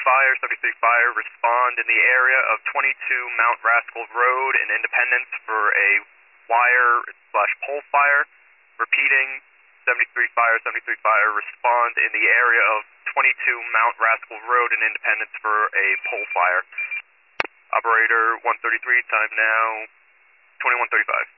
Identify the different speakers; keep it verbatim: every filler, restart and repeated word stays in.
Speaker 1: Fire, seventy-three Fire, respond in the area of twenty-two Mount Rascal Road in Independence for a wire slash pole fire. Repeating, seventy-three Fire, seventy-three Fire, respond in the area of twenty-two Mount Rascal Road in Independence for a pole fire. Operator one thirty-three, time now twenty-one thirty-five.